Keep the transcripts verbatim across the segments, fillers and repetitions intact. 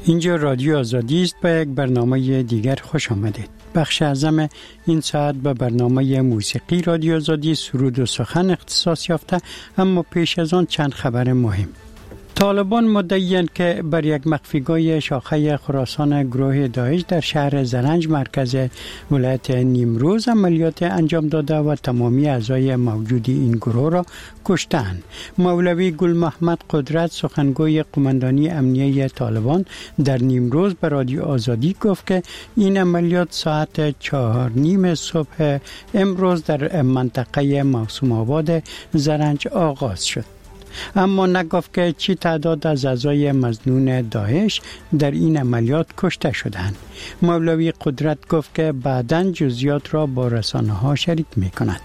اینجا رادیو آزادی است. به یک برنامه دیگر خوش آمدید. بخش اعظم این ساعت به برنامه موسیقی رادیو آزادی سرود و سخن اختصاص یافته، اما پیش از آن چند خبر مهم. طالبان مدعی‌اند که بر یک مخفیگاه شاخه خراسان گروه داعش در شهر زرنج مرکز ولایت نیمروز عملیات انجام داده و تمامی اعضای موجود این گروه را کشتند. مولوی گل محمد قدرت سخنگوی قماندانی امنیه طالبان در نیمروز به رادیو آزادی گفت که این عملیات ساعت چهار نیم صبح امروز در منطقه موسوم آباد زرنج آغاز شد، اما نگفت که چی تعداد از اعضای مظنون داعش در این عملیات کشته شدند. مولوی قدرت گفت که بعداً جزئیات را با رسانه‌ها شریک می‌کند.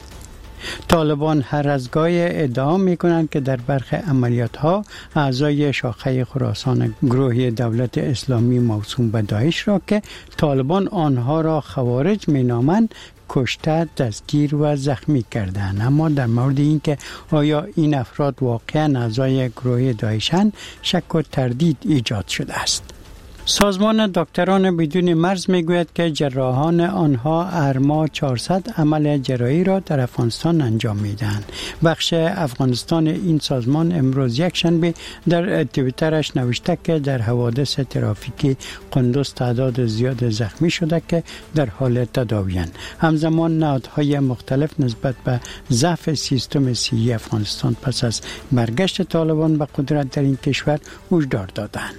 طالبان هر از گاه ادعا می‌کنند که در برخی عملیات‌ها اعضای شاخه خراسان گروه دولت اسلامی موسوم به داعش را که طالبان آنها را خوارج می‌نامند کشته، دستگیر و زخمی کردند. اما در مورد اینکه آیا این افراد واقعا اعضای گروه داعشند شک و تردید ایجاد شده است. سازمان دکتران بدون مرز میگوید که جراحان آنها هر ماه چهارصد عمل جراحی را در افغانستان انجام میدهند. بخش افغانستان این سازمان امروز یک شنبه در توییترش نوشته که در حوادث ترافیکی قندوز تعداد زیاد زخمی شده که در حال تداوی‌اند. همزمان نهادهای مختلف نسبت به ضعف سیستم صحی افغانستان پس از برگشت طالبان به قدرت در این کشور هشدار دادند.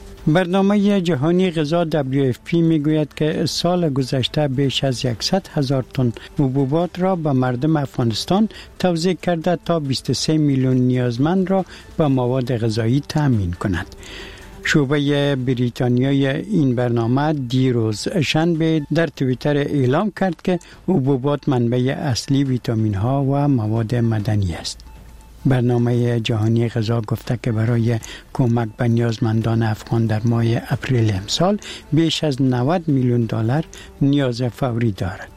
برنامه جهانی غذا دبلیو اف پی میگوید که سال گذشته بیش از صد هزار تن حبوبات را به مردم افغانستان توزیع کرده تا بیست و سه میلیون نیازمند را به مواد غذایی تامین کند. شعبه بریتانیای این برنامه دیروز شنبه در توییتر اعلام کرد که حبوبات منبع اصلی ویتامین ها و مواد معدنی است. برنامه جهانی غذا گفته که برای کمک به نیازمندان افغان در ماه اپریل امسال بیش از نود میلیون دلار نیاز فوری دارد.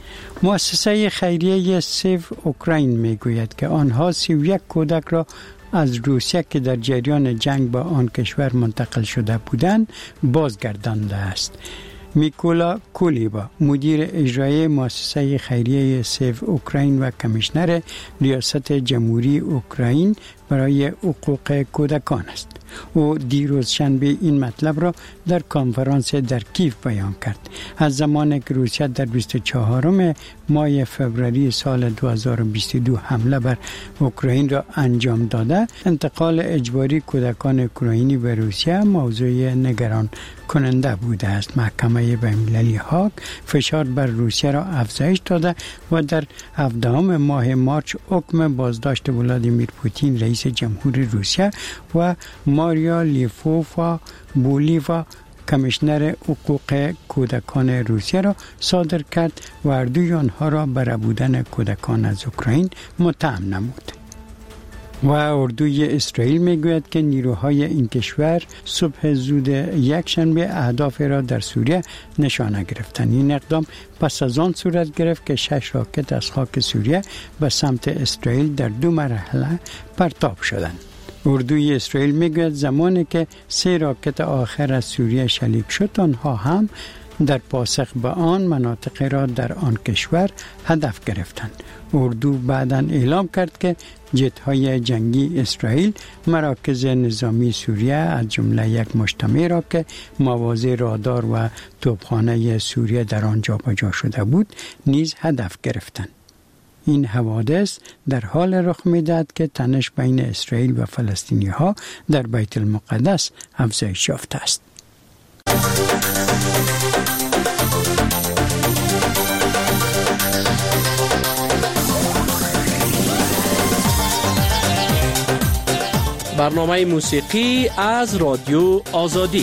مؤسسه خیریه سیو اوکراین میگوید که آنها سی و یک کودک را از روسیه که در جریان جنگ با آن کشور منتقل شده بودند بازگردانده است. میکولا کولیبا مدیر اجرایی مؤسسه خیریه سیو اوکراین و کمیشنر ریاست جمهوری اوکراین برای حقوق کودکان است. او دیروز شنبه این مطلب را در کنفرانس در کیف بیان کرد. از زمانی که روسیه در بیست و چهارم ماه فوریه سال دو هزار و بیست و دو حمله بر اوکراین را انجام داده، انتقال اجباری کودکان اوکراینی به روسیه موضوع نگران کننده بوده است. محکمه بین‌المللی هاگ فشار بر روسیه را افزایش داده و در هفدهم ماه مارچ حکم بازداشت ولادیمیر پوتین رئیس جمهوری روسیه و ماریا لیفوفا بولیوا کمیشنر حقوق کودکان روسیه را صادر کرد و هر دوی آنها را بر بودن کودکان از اوکراین متهم نمود. و اردوی اسرائیل میگوید که نیروهای این کشور صبح زود یک شنبه اهداف را در سوریه نشانه گرفتند. این اقدام پس از آن صورت گرفت که شش راکت از خاک سوریه به سمت اسرائیل در دو مرحله پرتاب شدند. اردوی اسرائیل میگوید زمانی که سه راکت آخر از سوریه شلیک شد، آنها هم در پاسخ به آن مناطق را در آن کشور هدف گرفتند. اردو بعداً اعلام کرد که جت‌های جنگی اسرائیل مراکز نظامی سوریه از جمله یک مجتمع را که مواضع رادار و توپخانه سوریه در آن جابجا شده بود نیز هدف گرفتند. این حوادث در حال رخ می‌دهد که تنش بین اسرائیل و فلسطینی‌ها در بیت المقدس افزایش یافته است. برنامه موسیقی از رادیو آزادی.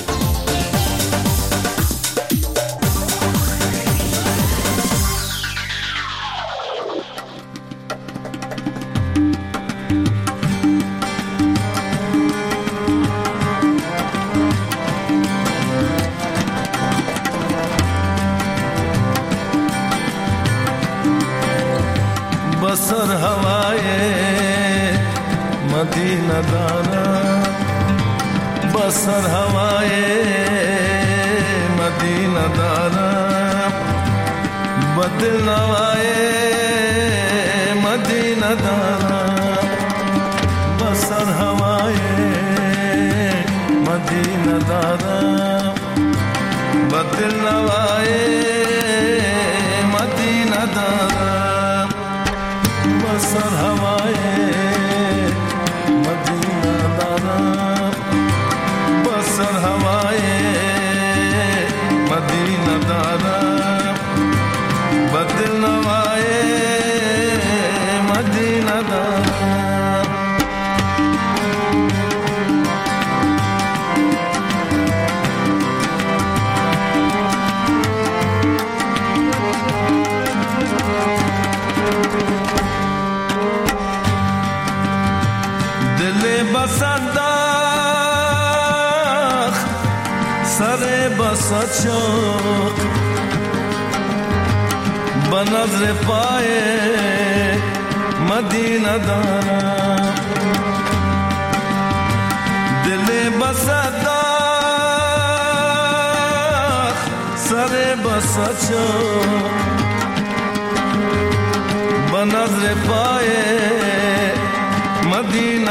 बसर हवाए मदीना दाना بسر هوای مدینه دارم، بدل نوای مدینه دارم، بسر هوای مدینه دارم، بدل نوای مدینه دارم، بسر هوای مدینه دارم، بسر هوای مدینه دارم، بدل نوای مدینه دارم. دل بسنداخ سر بسد شوق بنظر پای مدینه دارم، دل بسنداخ سر بسد شوق بنظر پای مدینه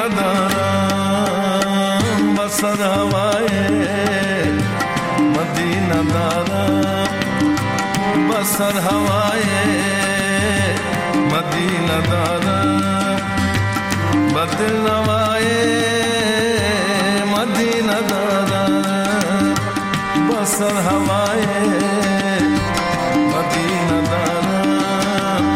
دارم، بسر هوای مدینه دارم، بسر هوای مدینه دارم، بدل نوای مدینه دارم، بسر هوای مدینه دارم.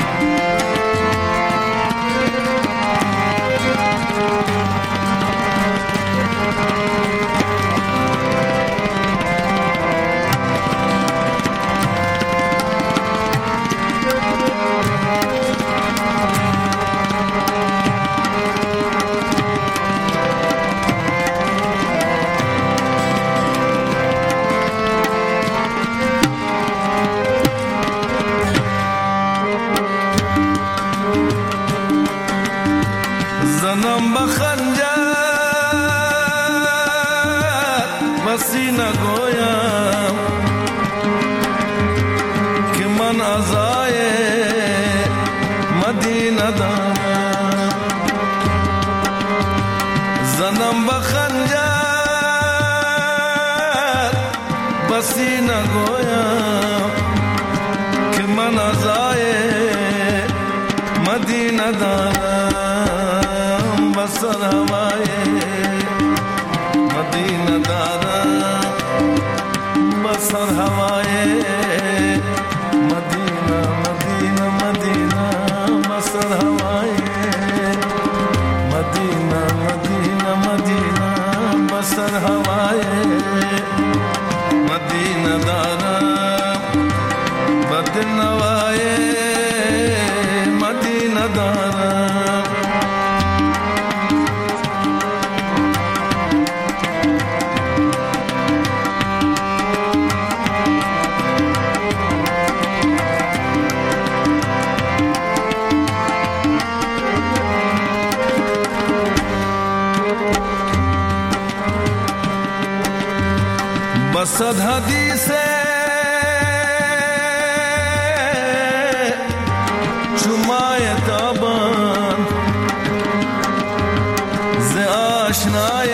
زنم بخنجر بسی نگویم که من ازای مدینه دارم، زنم بخنجر بسی نگویم که من ازای مدینه دارم، بسر هوای مدینه دارم، بسر هوای مدینه مدینه مدینه، بسر هوای مدینه مدینه مدینه، بسر هوای مدینه دارم، بدل نوای مدینه دارم. بسد حدیث چمای تابان ز آشنای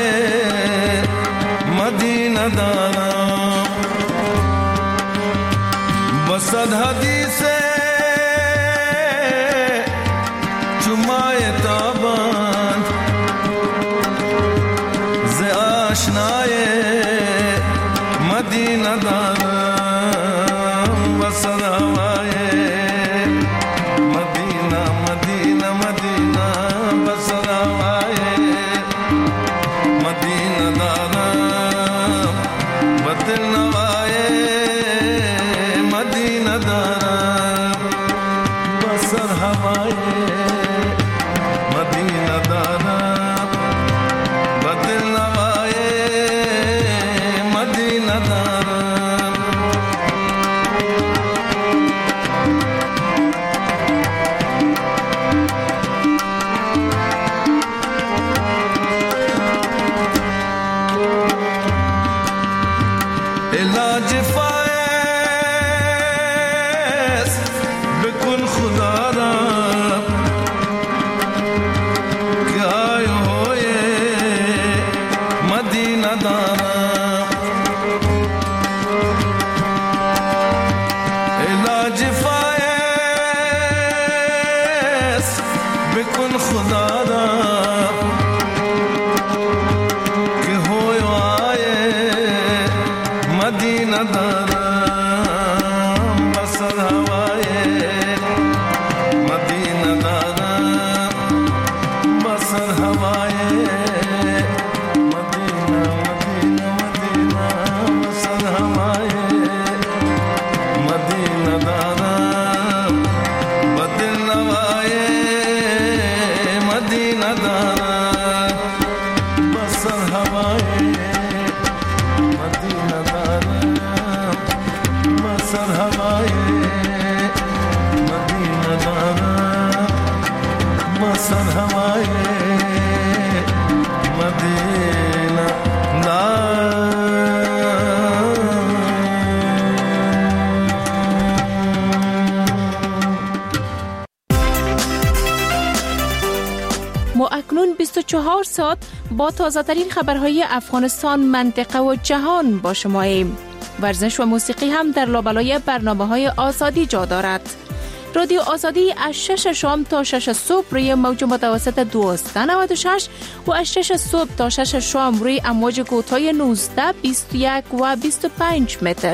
مدینه دارم، بسد حدیث چمای تابان ز آشنای مدینه دارم، بسر هوای مدینه مدینه مدینه، بسر هوای مدینه دارم، بدل نوای مدینه دارم، بسر هوای مدینه دارم، بدل نوای مدینه دارم. ما اکنون بیست و چهار ساعت با تازه ترین خبرهای افغانستان، منطقه و جهان با شماییم. ورزش و موسیقی هم در لابلای برنامه‌های آزادی جا دارد. رادیو آزادی از شش شام تا شش صبح روی موج متوسط دویست و نود و شش و از شش صبح تا شش شام روی امواج کوتاه نوزده، بیست و یک و بیست و پنج متر.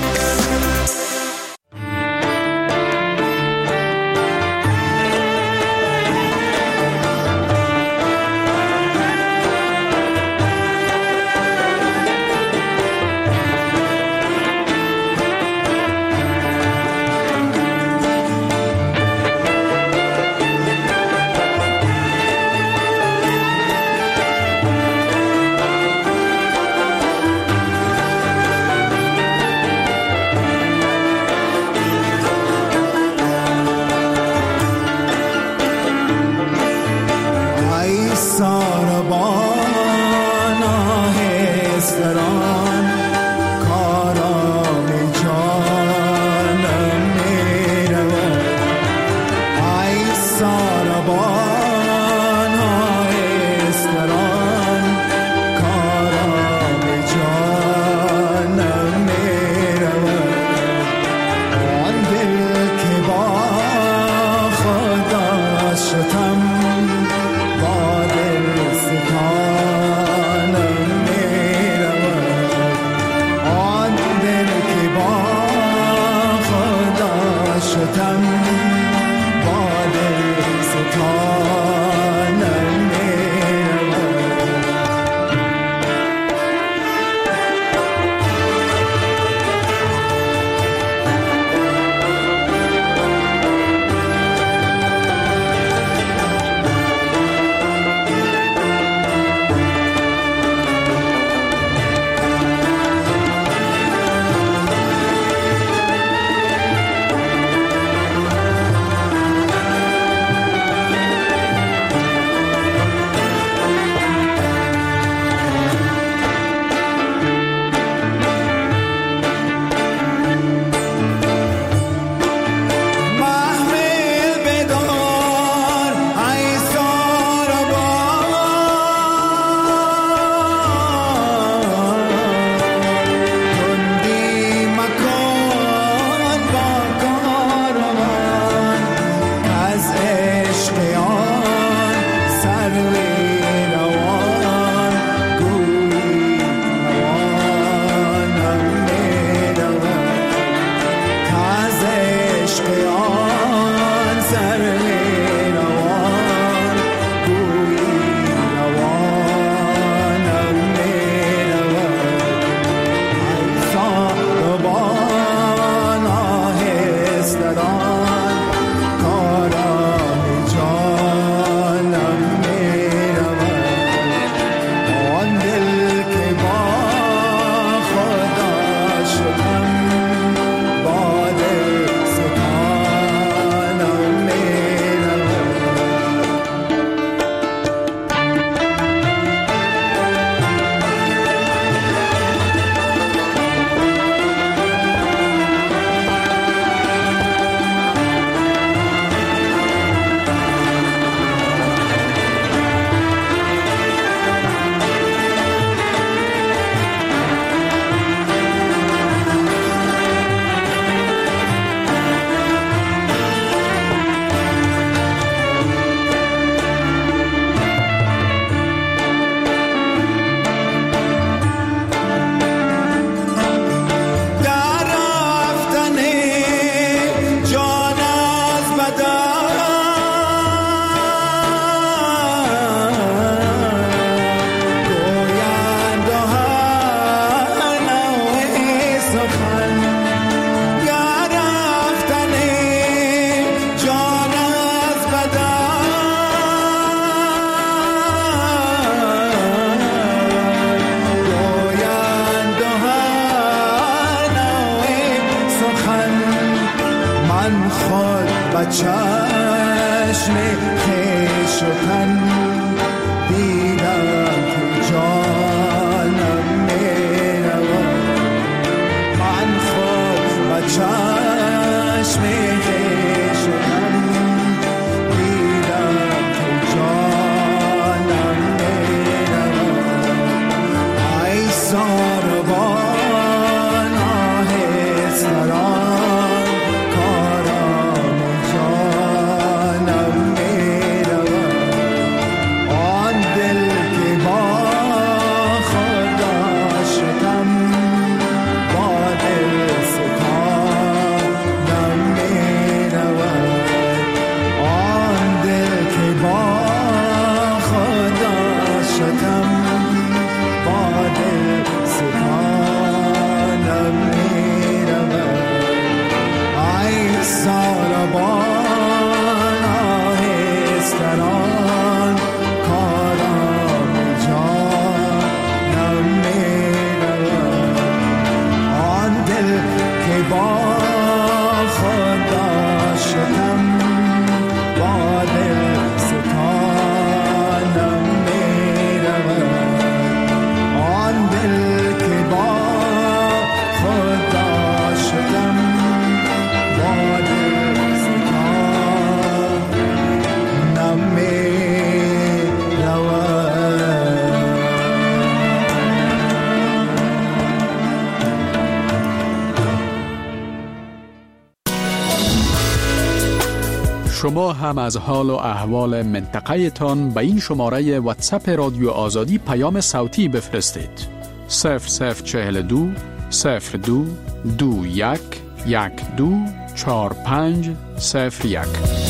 چشم خویش و تن دیدم که جانم می‌رود. من خود با چشم خویش و تن دیدم که جانم شما هم از حال و احوال منطقه تان به این شماره واتساپ رادیو آزادی پیام صوتی بفرستید. صفر صفر چهل دو صفر دو دو یک یک دو چهار پنج صفر یک.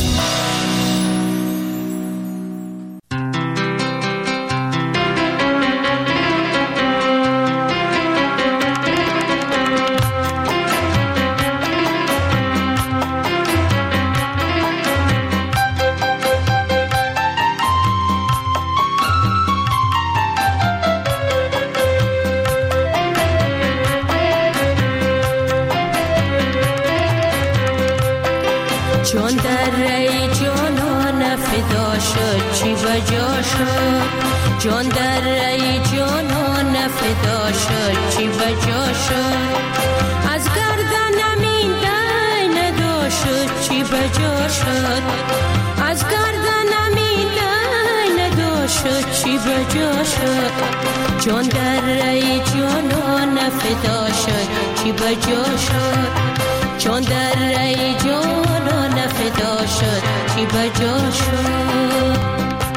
جان در ری جانان فدا شد چی بجا شد، جان در ری جانان فدا شد چی بجا شد، از گردنم این دی ندا شد چی بجا شد، از گردنم این دی ندا شد چی بجا شد، جان در ری جانان فدا شد چی بجا شد، جان در ری جانان فدا شد چی بجا شد.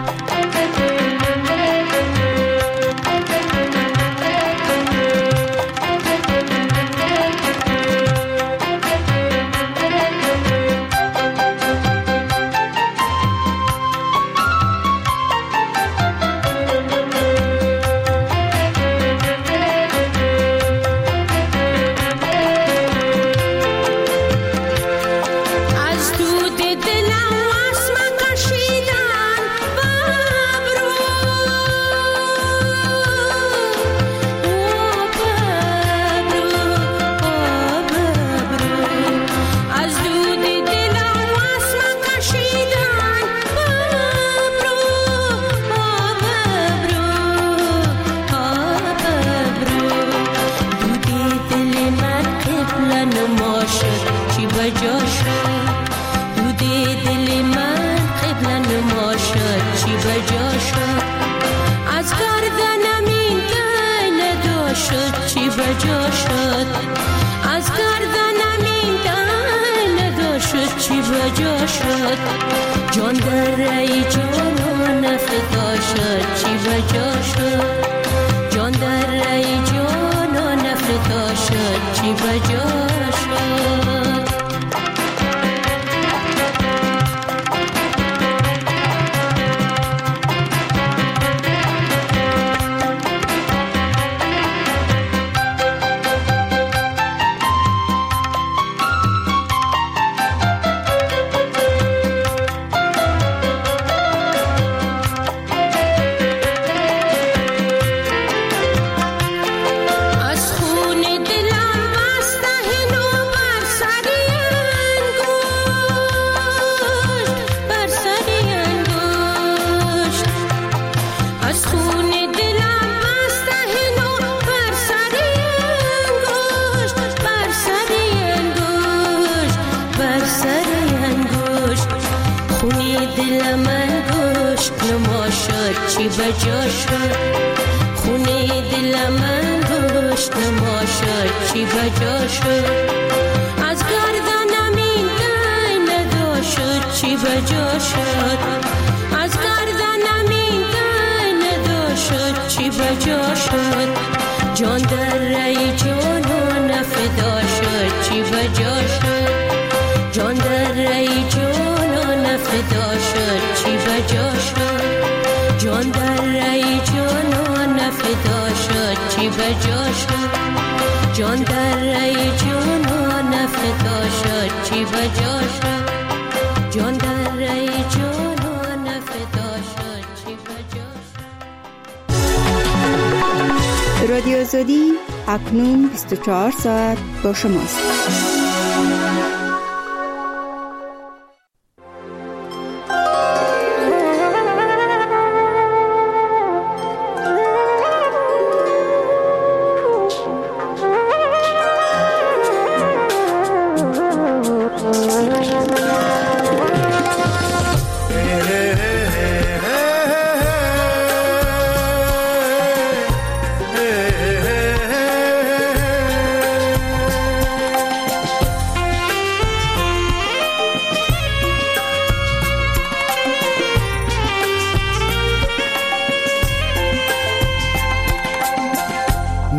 جان در ری جانان فدا شد چی بجا شد، جان در ری جانان فدا شد چی بجا شد. چی بجا شد، خونه دل من گوشت نما شد چی بجا شد، از گردنم این دی ندا شد چی بجا شد، از گردنم این دی ندا شد چی بجا شد، جان در ری جانان فدا شد چی بجا شد، جان در ری جانان فدا شد چی بجا شد، جان در ری جانان فدا شد چی بجا شد، جان در ری جانان فدا شد چی بجا شد، جان در ری جانان فدا شد چی بجا شد. رادیو آزادی اکنون بیست و چهار ساعت با شماست.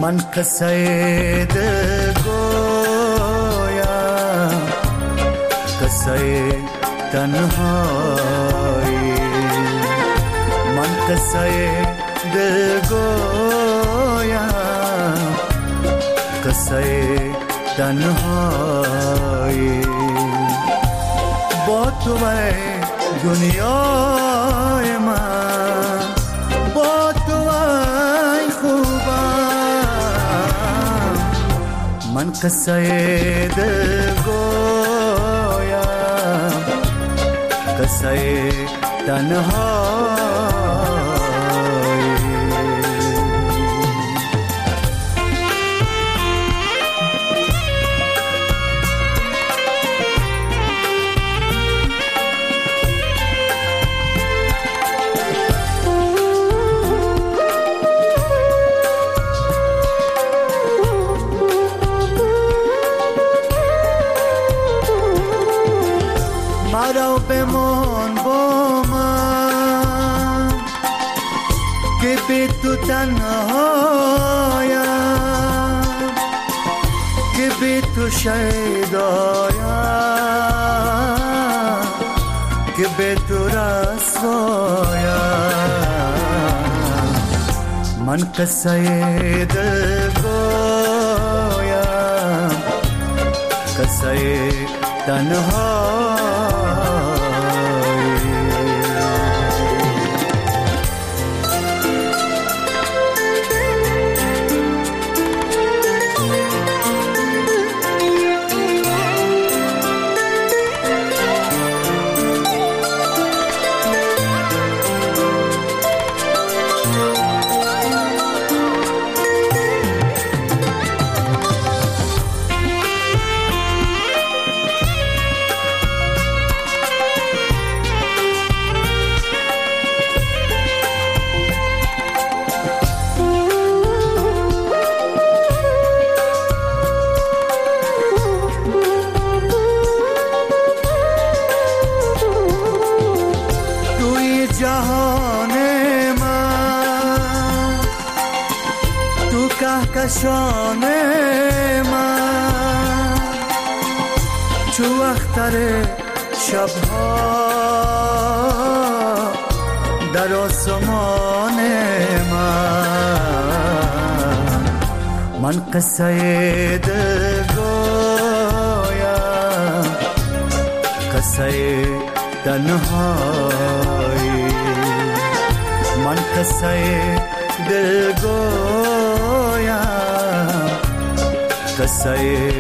من قصه دل گویم، قصه تنهایی. من قصه دل گویم، قصه تنهایی. با تو ای دنیای من، با تو ای خوبم. من قصه دل گویم، قصه تنهایی. مرا بمان با من که بی تو تنهایم، که بی تو شیدایم، که بی تو رسوایم. من قصه دل گویم، قصه تنهایم. کهکشان من، چو اختر شبها در آسمان من. من قصه دل گویم، قصه تنهایی. من قصه دل گویم، قصه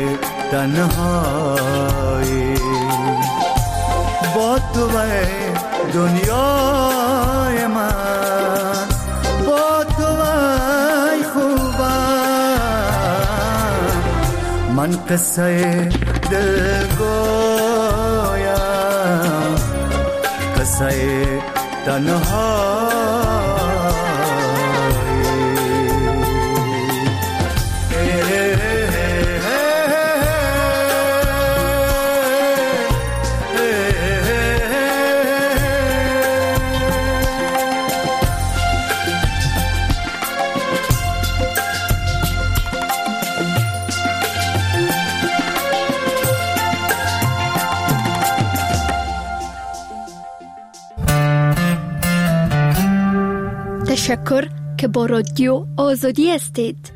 تنهایی. با تو ای دنیای من، با تو ای خوبم. من قصه دل گویم، قصه تنهایی. تشکر که با رادیو آزادی هستید.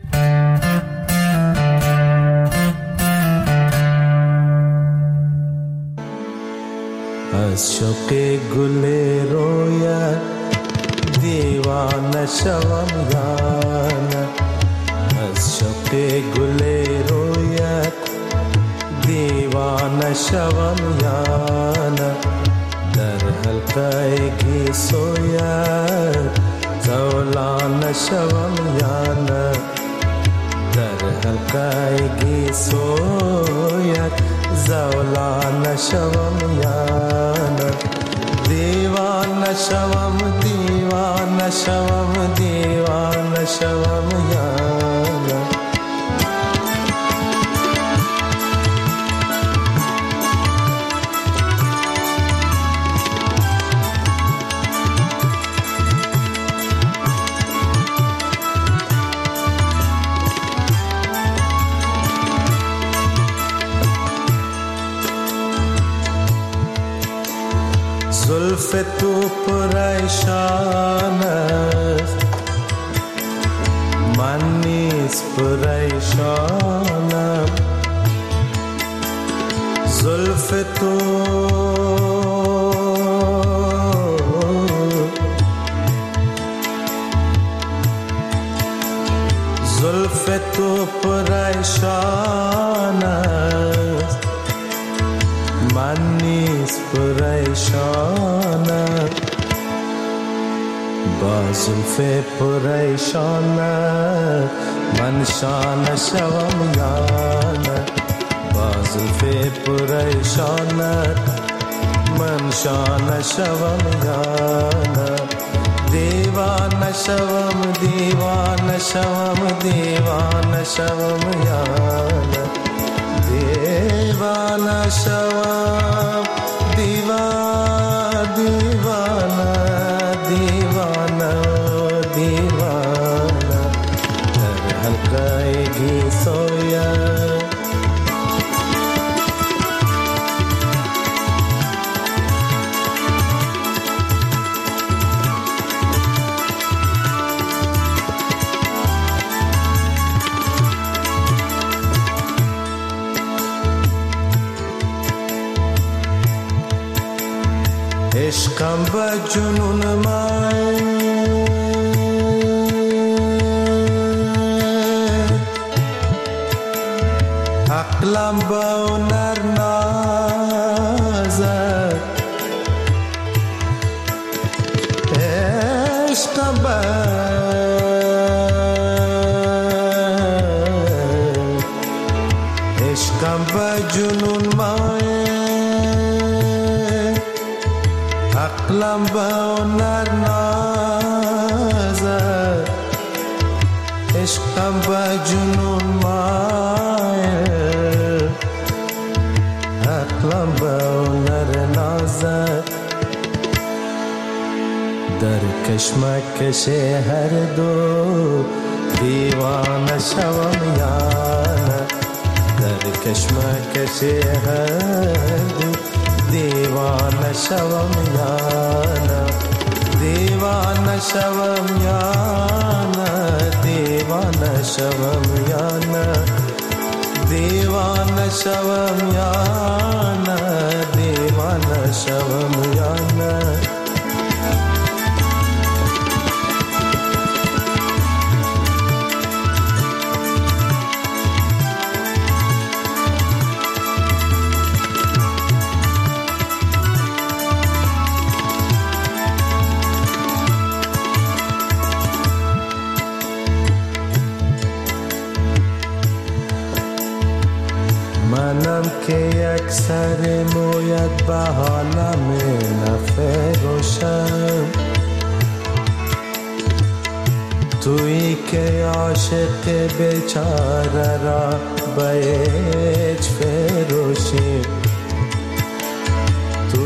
از شوق گل رویت دیوانه شوم یانه، از شوق گل رویت دیوانه شوم یانه. در حلقه گیسویت زولانه شوم یانه، در حلقه گیسویت زولانه شوم یانه. دیوانه شوم دیوانه شوم دیوانه شوم یانه. زلف تو پریشان است من نیز پریشانم زلف تو زلف تو پریشان است من نیز پریشانم با زلف پریشانت من شانه شوم یا نه با زلف پریشانت من شانه شوم یا نه دیوانه شوم دیوانه شوم دیوانه شوم یا نه دیوانه شوم دیوانه دیوانه دیوانه دیوانه در حلقه گیسویا عشقم به جنون من عقلم به هنر نازد عشقم به عشقم به جنون من عقلم به هنر نازد عشقم به جنون مایل عقلم به هنر نازد در کشمکش هر دو دیوانه شوم یا نه در کشمکش هر دو دیوانه شوم یا نه دیوانه شوم یا نه دیوانه شوم یا نه دیوانه شوم یا نه دیوانه شوم یا نه منم که یک سر مویت به حالم نفروشم تویی که عاشق بیچاره را به هیچ فروشی تو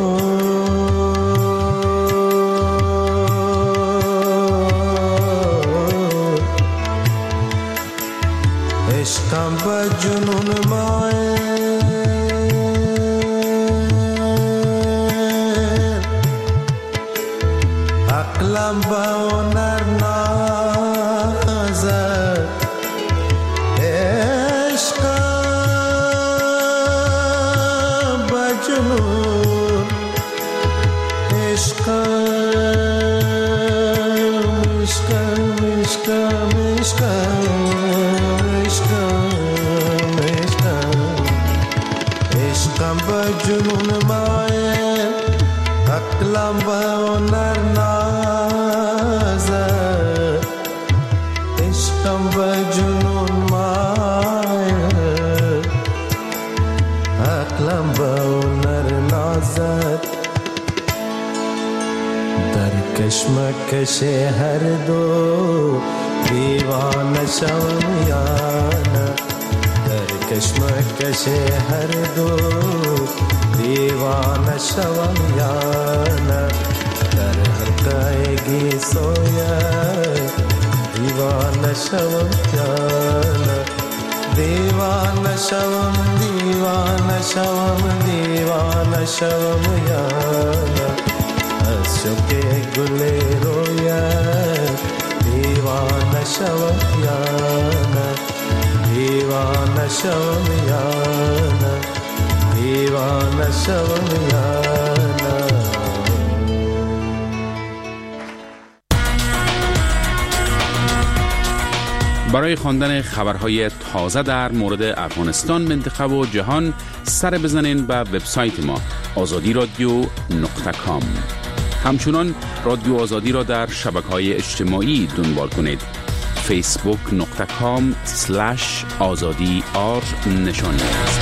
عشقم به جنون مایل عقلم به هنر نازد عشقم به جنون عشقم عشقم عشقم عشقم عشقم به جنون مایل عقلم به هنر نازد عشقم به جنون مایل عقلم به هنر نازد در کشمکش هر دو دیوانه شوم یا نه در کشمکش هر دو دیوانه شوم یا نه در حلقه گیسویا دیوانه شوم یا نه دیوانه شوم دیوانه شوم دیوانه شوم یارا از شوق گل رویت دیوانه شوم یارا دیوانه شوم یارا دیوانه شوم یارا. برای خواندن خبرهای تازه در مورد افغانستان، منطقه و جهان سر بزنین به وبسایت ما آزادی رادیو نقطه کام. همچنان رادیو آزادی را در شبکه‌های اجتماعی دنبال کنید. فیسبوک نقطه کام سلش آزادی آر نشانی است.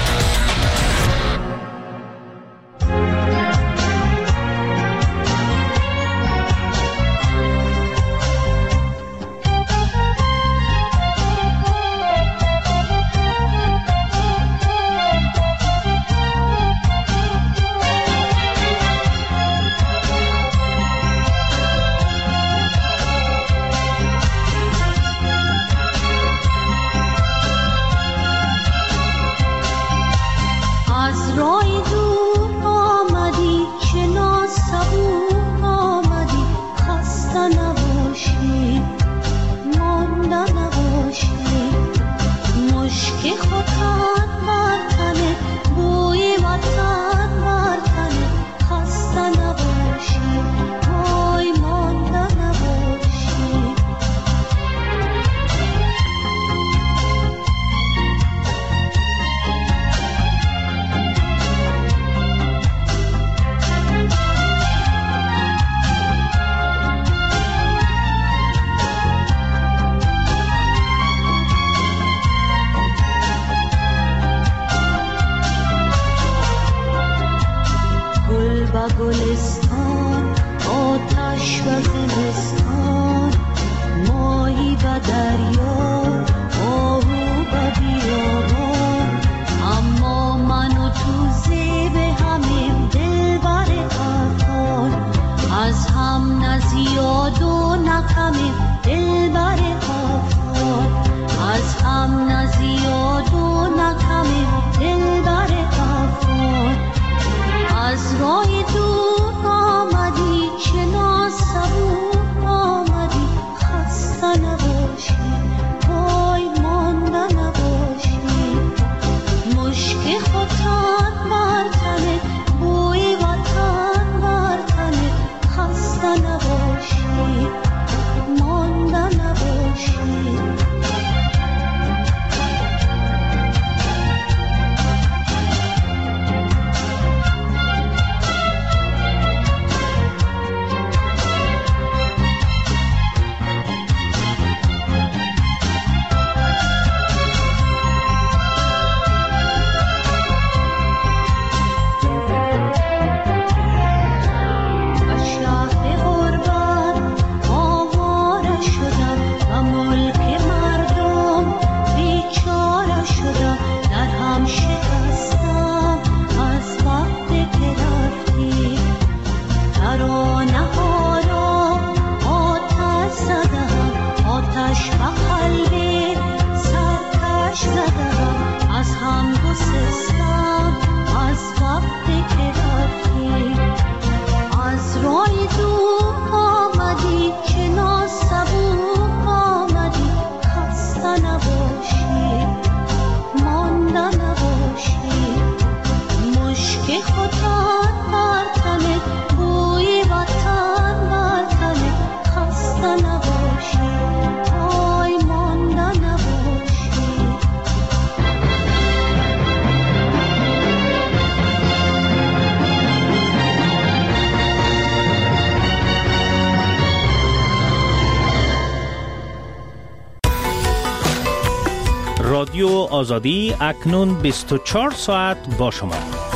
رادیو آزادی اکنون بیست و چهار ساعت با شما.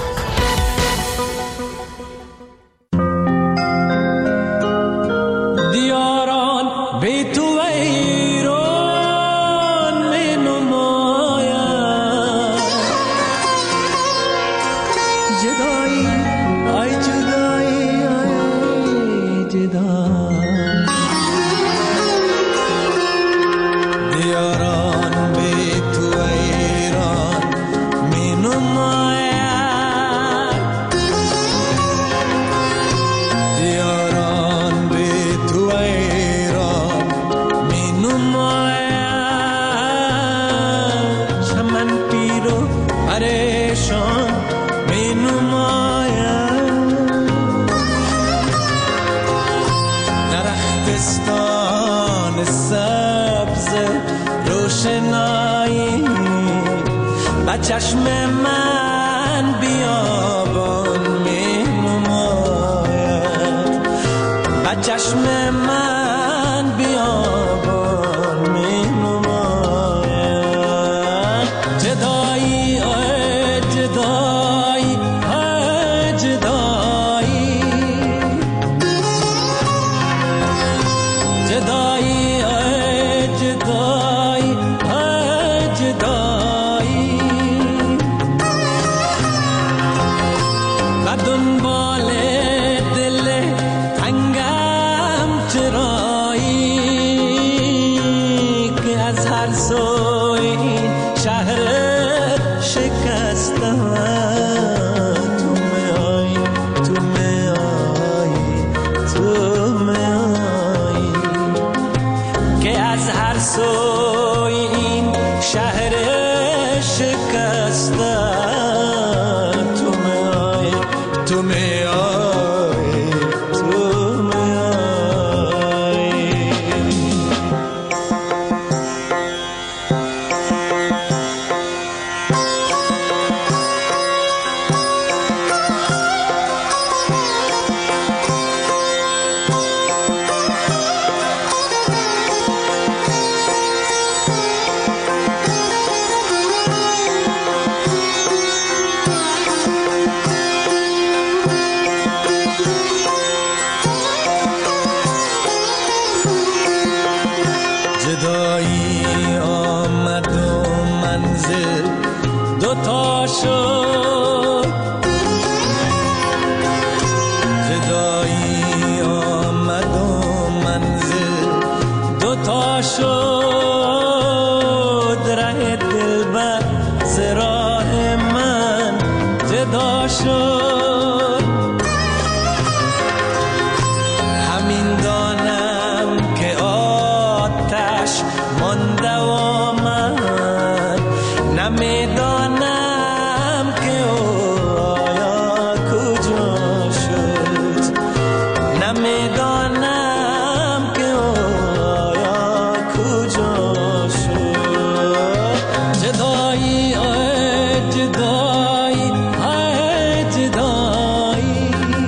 دیاران بی تو ویران می نماید، جدایی ای جدایی ای جدایی، دیاران بی تو چشم من بیابان می نماید، و چشم من بیابان می نماید. جدایی آی جدایی آی جدایی، جدایی آی جدایی آی جدایی، و دنبال دل تنگم چرایی که از هر سوی این شهر شکستم. تو میایی تو میایی تو میایی که از هر سوی این شهر شکستم. تو میایی تو میایی تو میایی. جدایی آمد و منزل دوتا شد، جدایی آمد و منزل دوتا شد. ره دلبر ز راه من جدا شد. همین دانم که آتش مانده و من نمیدانم که او آیا کجا شد، نمیدانم که او آیا کجا شد. جدایی آی جدایی آی جدایی،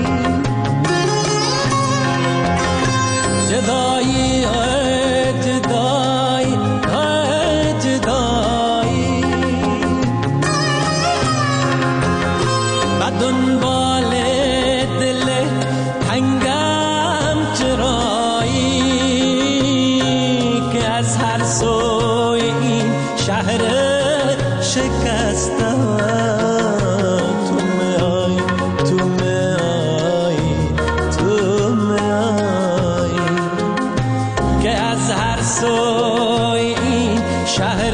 جدایی آی جدایی آی جدایی، و دنبال دل تنگم چرایی که از هر سوی این شهر شکستم. تو میایی تو میایی تو میایی که از هر سوی این شهر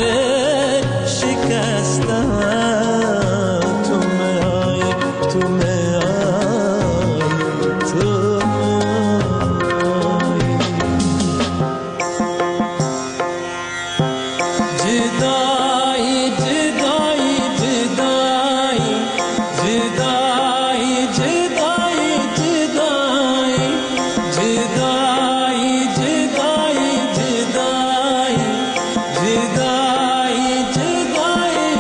شکستم. تو میایی تو میایی تو میایی. جدایی جدایی جدایی جدایی جدایی جدایی جدایی جدایی جدایی جدایی جدایی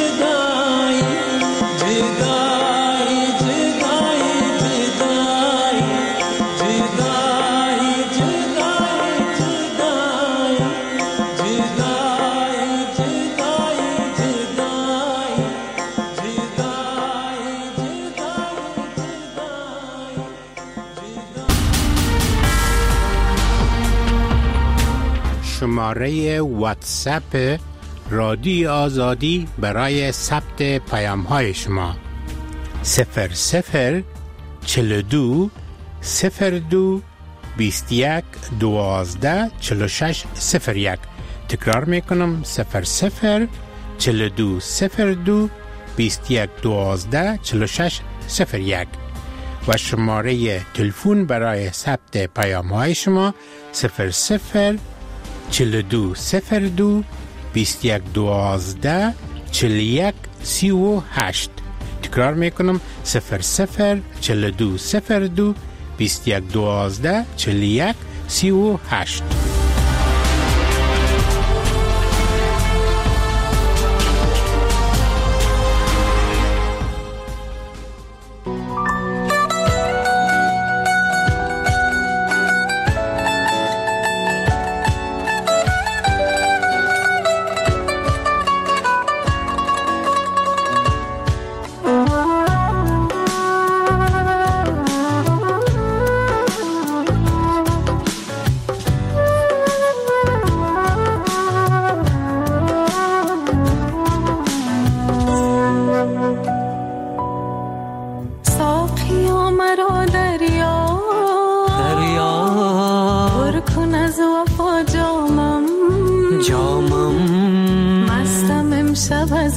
شماره واتساپ رادیو آزادی برای ثبت پیام های شما صفر صفر چهل و دو صفر دو بیست و یک دوازده چهل و شش صفر یک. تکرار میکنم صفر صفر چهل و دو صفر دو بیست و یک دوازده چهل و شش صفر یک و شماره تلفن برای ثبت پیام های شما صفر صفر چهل و دو صفر دو بیست و یک دوازده چهل و یک سی و هشت. تکرار میکنم صفر صفر چهل و دو صفر دو بیست و یک دوازده چهل و یک سی و هشت.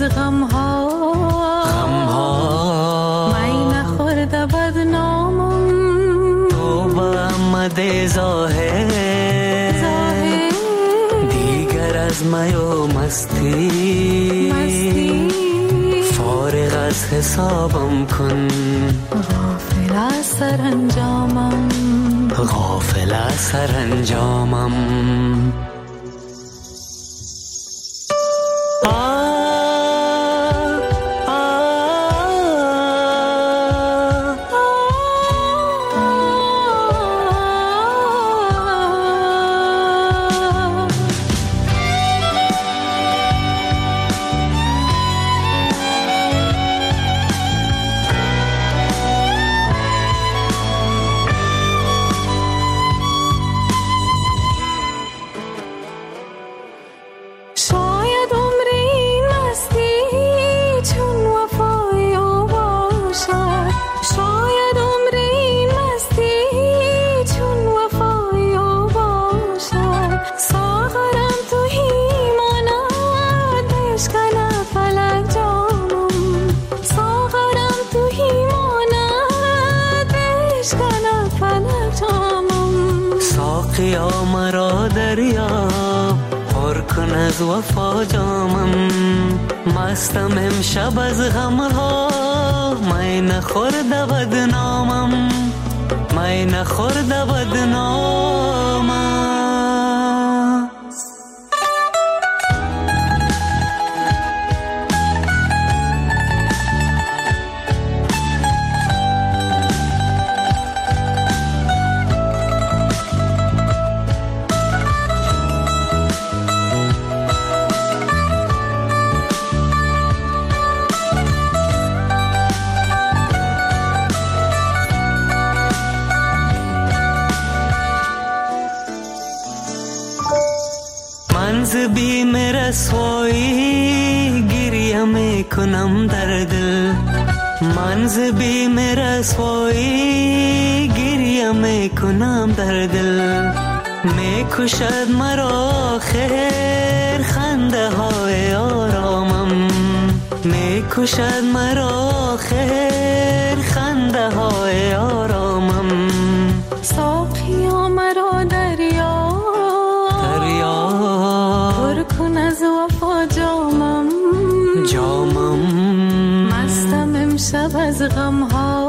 غمها غمها می نخورده بدنامم تو به آمده ظاهر ظاهر دیگر از می و مستی مستی فارغ از حسابم کن غافل از سرانجامم غافل از سرانجامم ساقیا مرا دریا پر کن از وفا جامم مستم امشب از غمها می نخورده بدنامم می نخورده بدنامم منز بیم رسوایی گریه میکنم در دل منز بیم رسوایی گریه میکنم در دل میکشد مرا خیر خنده های آرامم میکشد مرا خیر خنده های آرامم ساقیا مرا دریا پر کن از وفا جامم جامم مستم امشب از غمها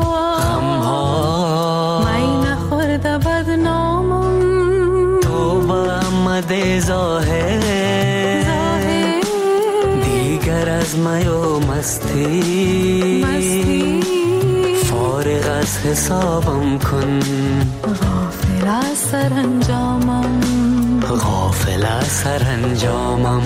غمها می نخورده بدنامم تو به آمده ظاهر ظاهر دیگر از می و مستی مستی فارغ از حسابم کن غافل از سرانجامم غافل از سرانجامم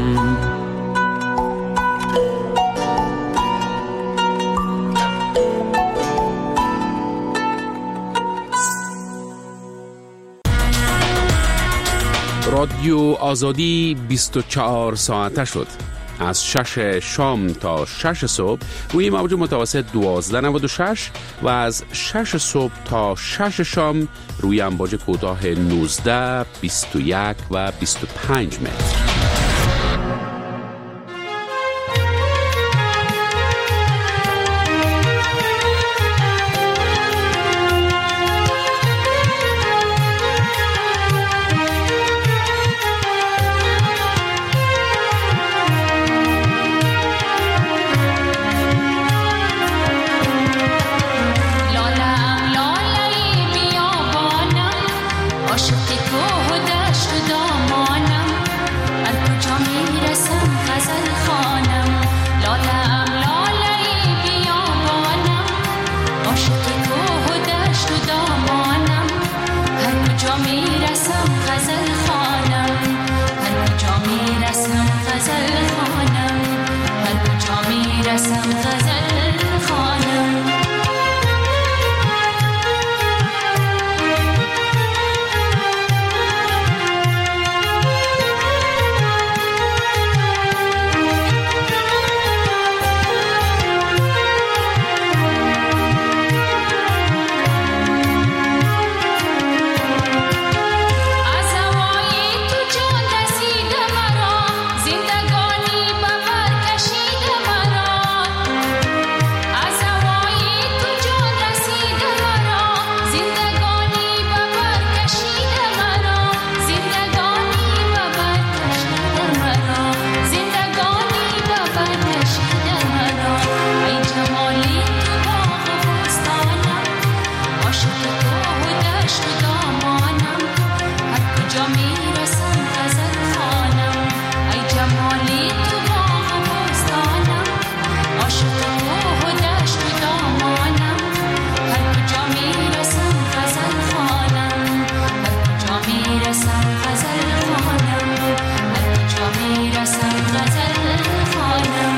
رادیو آزادی بیست و چهار ساعته شد. از شش شام تا شش صبح روی موج متوسط دوازده نود و شش و از شش صبح تا شش شام روی امواج کوتاه نوزده، بیست و یک و بیست و پنج متر. عاشق کوه و دشت و دامانم دشت و دامانم، هر کجا میرسم غزل خوانم. ای جمالی تو باغ و بستانم، عاشق کوه و دشت و دامانم، هر کجا میرسم غزل خوانم. هر کجا میرسم غزل خوانم، هر کجا میرسم غزل خوانم.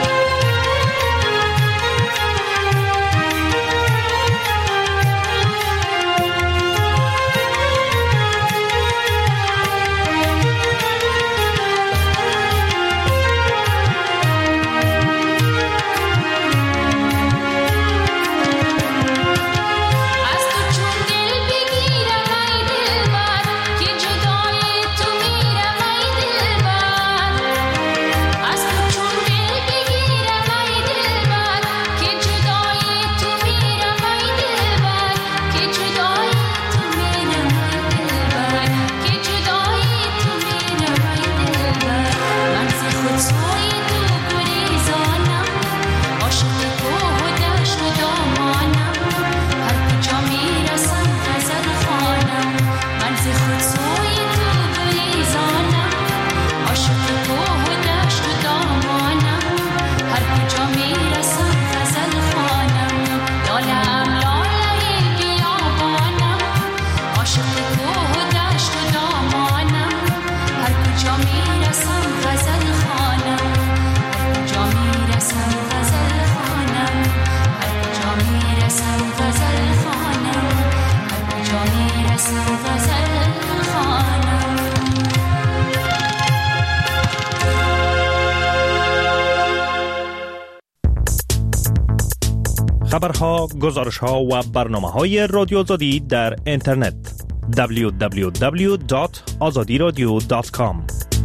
خبرها، گزارشها و برنامه‌های رادیو آزادی در اینترنت دبلیو دبلیو دبلیو دات آزادی رادیو دات کام.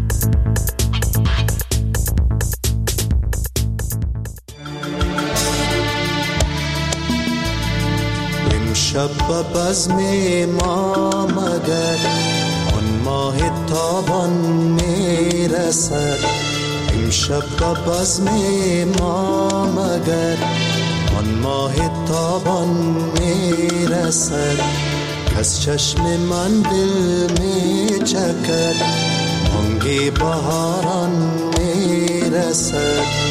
امشب به بزم ما مگر آن ماه تابان میرسد. امشب به بزم ما مگر آن ماه تابان میرسد. از چشم من دل میچکد، بانگ بهاران میرسد.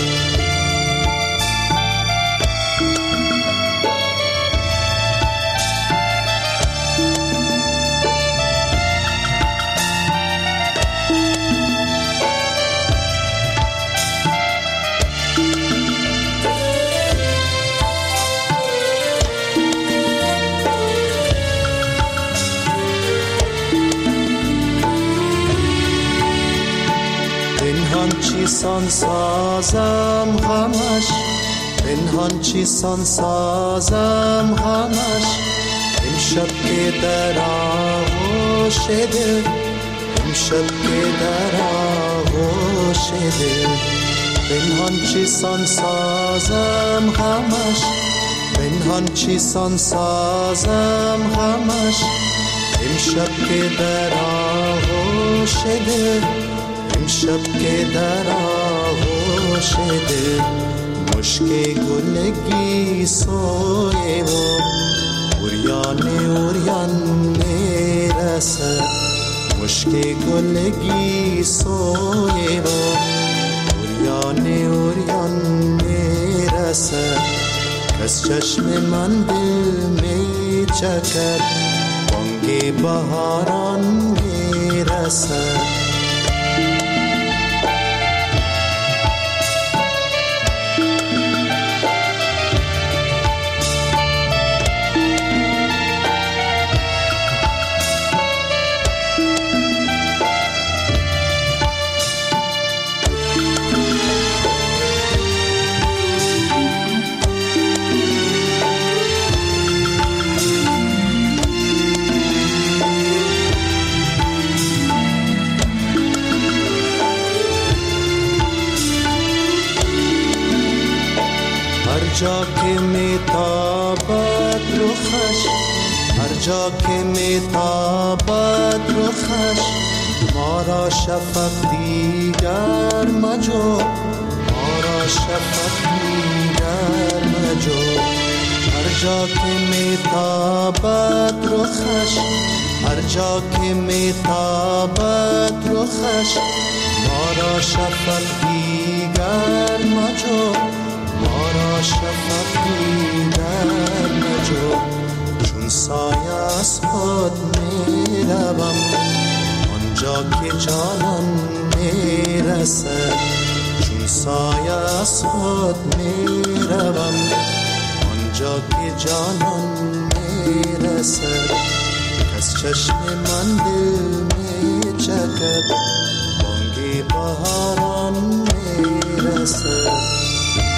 چیسان سازم غمش، پنهان چیسان سازم غمش. امشب که در آغوش دل، امشب که در آغوش دل. پنهان چیسان سازم غمش، پنهان چیسان سازم غمش. امشب که در آغوش دل، امشب که در آغوش دل. مشک گلگی سوی و اوریان اوریان میرسد. مشک گلگی سوی و اوریان اوریان میرسد. از چشم من دل میچکد، بانگ بهاران میرسد. هر جا که میتابد رخش، هر جا که میتابد رخش. ما را شفق دیگر مجو، ما را شفق دیگر مجو. هر جا که میتابد رخش، هر جا که میتابد رخش، ما را شفق دیگر مجو، ما را شفق دیگر مجو. چون سایه از خود میروم آنجا که جانان میرسد، چون سایه از خود میروم آنجا که جانان میرسد. کس چشم من دل میچکد بانگی بهاران میرسد.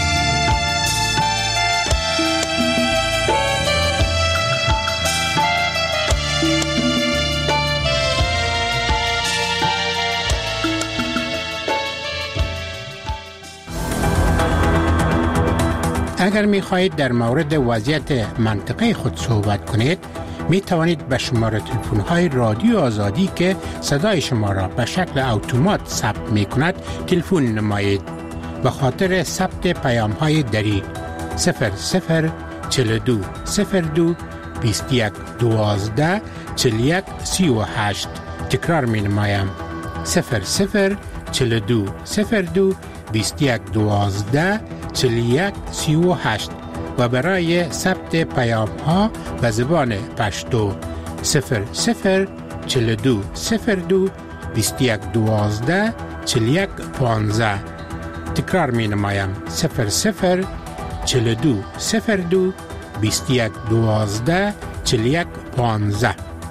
اگر می خواهید در مورد وضعیت منطقه خود صحبت کنید، می توانید به شماره تلفن های رادیو آزادی که صدای شما را به شکل اتومات ثبت می کند تلفن نمایید. به خاطر ثبت پیام های دری صفر صفر چهل و دو صفر دو بیست و یک دوازده چهل و یک سی و هشت تکرار می نمایم. صفر صفر چهل و دو صفر دو بیست و یک دوازده چهل و یک سی و هشت و برای ثبت پیام ها به زبان پشتو صفر صفر چهل و دو صفر دو بیست و یک دوازده چهل و یک پانزده. تکرار می نمایم. صفر صفر چهل و دو صفر دو بیست و یک دوازده چهل و یک پانزده.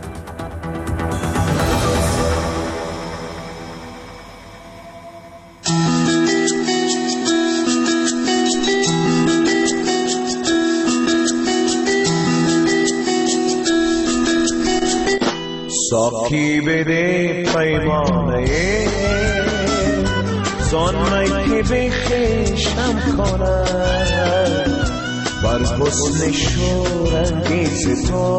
ساقی بده پیمانه زانمی که بخشم کنم، بر حسن شورانگیز تو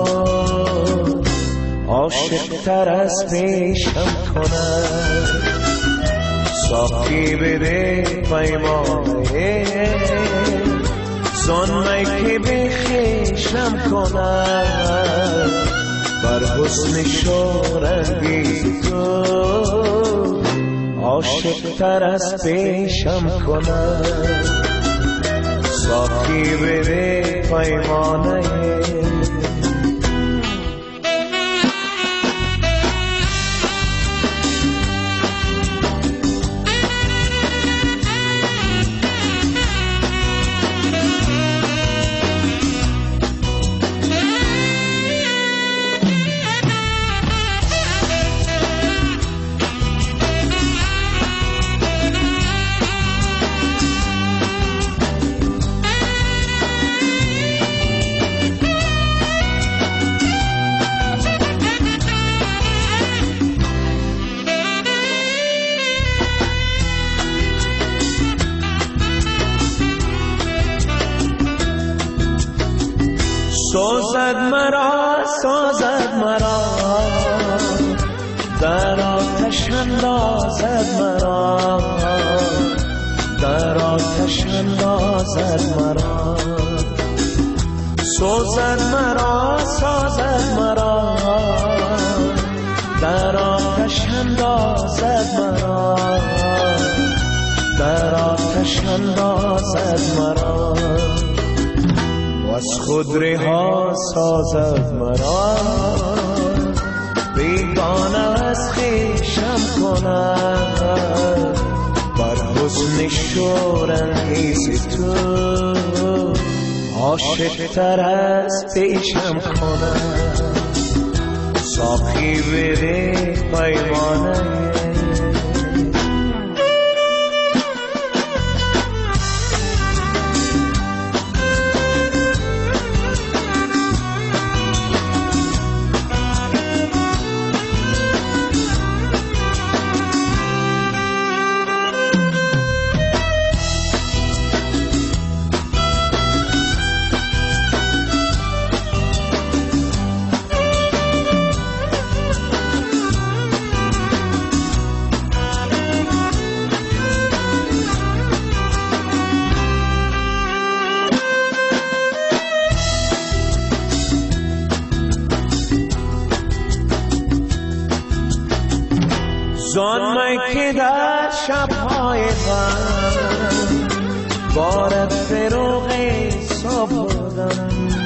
عاشق تر از پیشم کنم. ساقی بده پیمانه زانمی که بخشم کنم، بر حسن شورانگیز تو عاشق تر از پیشم کنم. ساقی بده پیمانه سازد مرا سازد مرا در آتش اندازد مرا، در آتش اندازد مرا. سازد مرا سازد مرا در آتش اندازد مرا، در آتش اندازد مرا. از خود رها سازد مرا بیگانه از خویشم کند، بر حسن شورانگیز تو عاشق تر از پیشم کند. ساقی بده پیمانه زان من که در شبهای غم بارد فروغ صبح بودم